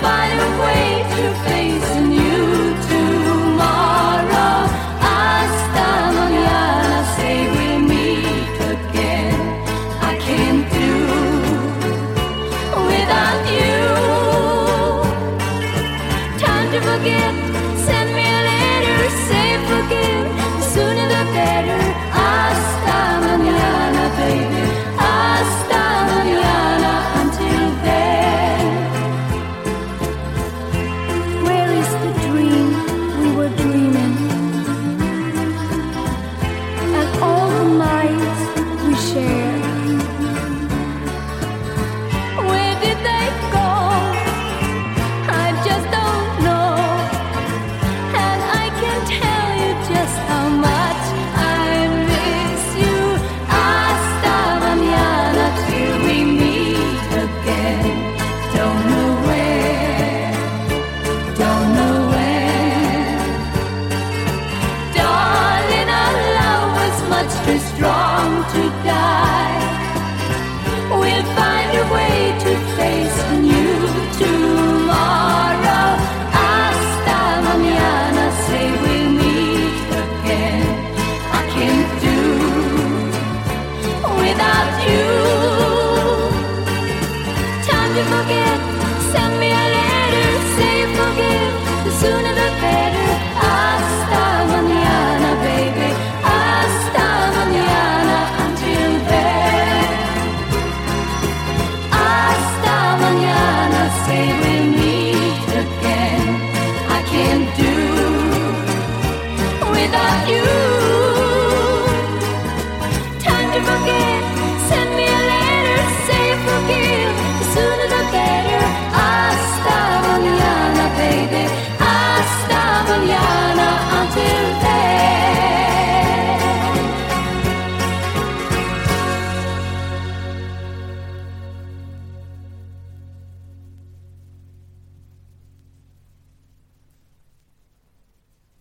find a way to face a new tomorrow. Hasta mañana, say we'll meet again. I can't do without you. Time to forget, send me a letter, say forgive, the sooner the better. Hasta mañana, baby, hasta mañana. Until then, where is the dream we were dreaming, and all the nights we shared? Where did they go? I just don't know, and I can tell you just how much I miss you. Hasta mañana, till we meet again. Don't know where, don't know when. Darling, our love was much too strong to die.